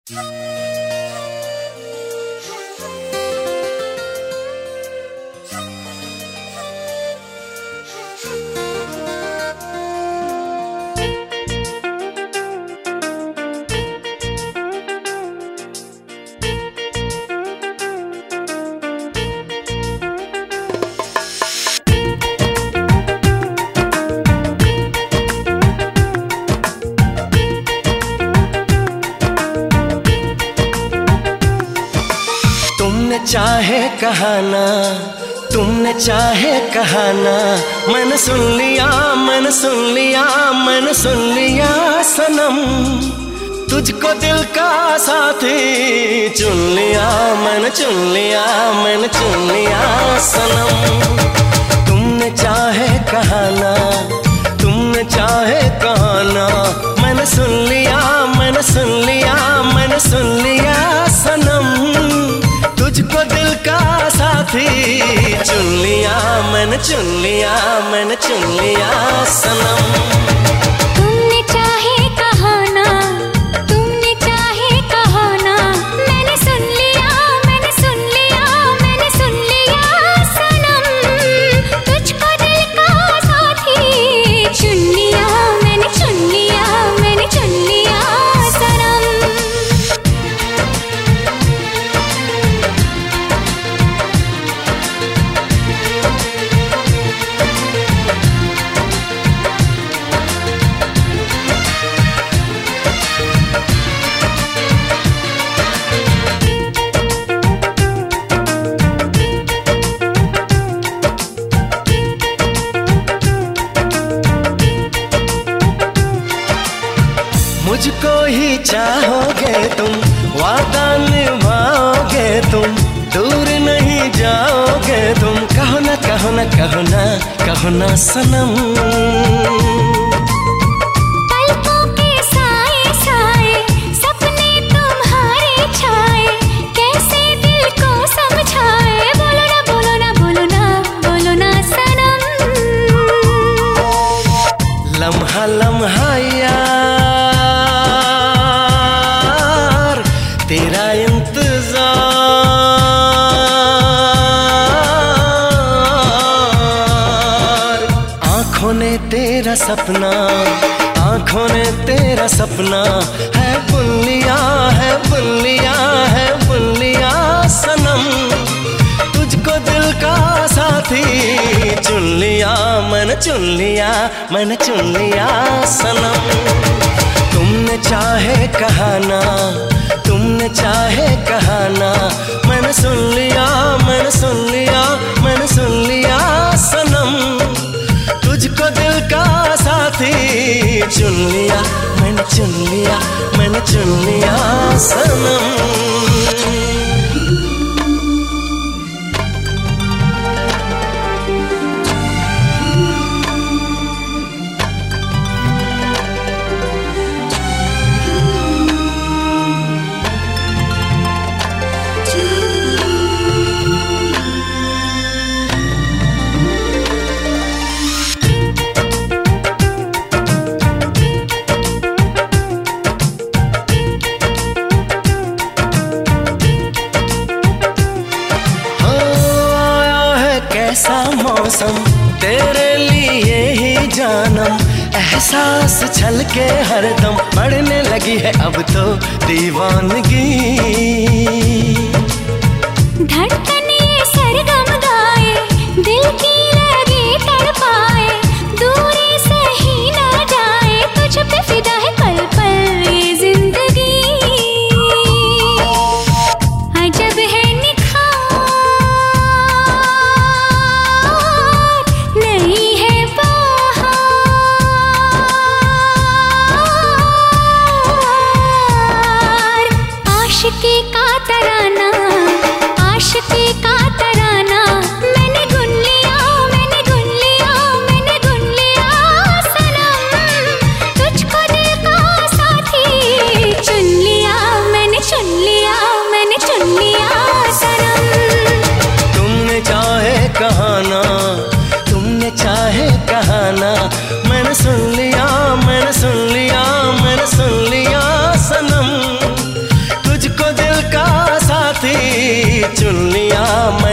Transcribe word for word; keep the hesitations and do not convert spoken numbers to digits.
चाहे कहाना, तुमने चाहे कहाना, मैंने सुन लिया, मैंने सुन लिया, मैंने सुन लिया सनम। तुझको दिल का साथी चुन लिया, मैंने चुन लिया, मैंने चुन लिया सनम। तुमने चाहे कहाना, तुमने चाहे कहाना, मैंने सुन लिया, मैंने सुन लिया, मैंने सुन लिया सनम। तुझको दिल का साथी चुन लिया, मैंने चुन लिया, मैंने चुन लिया सनम। तुमने चाहे कहाना, तुमने चाहे कहाना, मैंने सुन लिया, मैंने सुन लिया, मैंने सुन लिया सनम। तुझको दिल का साथी चुन लिया, मैंने चुन लिया, मैंने चुन लिया सनम। मुझको ही चाहोगे तुम, वादा निभाओगे तुम, दूर नहीं जाओगे तुम। कहो ना, कहो ना, कहो ना, कहो ना सनम। पलकों के साए साए सपने तुम्हारे छाए, कैसे दिल को समझाए। बोलो ना, बोलो ना, बोलो ना, बोलो ना सनम। लम्हा लम्हा यार तेरा इंतजार, आंखों ने तेरा सपना, आंखों ने तेरा सपना है बुन लिया, है बुन लिया, है बुन लिया सनम। तुझको दिल का साथी चुन लिया, मैंने चुन लिया, मैंने चुन लिया सनम। तुमने चाहे कहाना, तुमने चाहे कहाना, मैंने सुन लिया, मैंने सुन लिया, मैंने सुन लिया सनम। तुझको दिल का साथी चुन लिया, मैंने चुन लिया, मैंने चुन लिया सनम। ऐसा मौसम तेरे लिए ही जानम, एहसास छलके हरदम, बढ़ने लगी है अब तो दीवानगी। धड़कन ये सरगम गाए, दिल की लगी तड़पाए, दूरी सही न जाए, तुझ पे फिदा है पल पल ये जिंदगी। अजब है निखार, नहीं है बहार, आशिकी का तराना, आशिकी का तराना, मैंने गुन लिया, मैंने गुन लिया, मैंने गुन लिया सनम। तुझको दिल का साथी चुन लिया, मैंने चुन लिया, मैंने चुन लिया सनम। तुमने चाहे कहाना, तुमने चाहे कहाना, मैंने सुन लिया, मैंने सुन लिया, मैंने सुन लिया सनम। साथी चुन लिया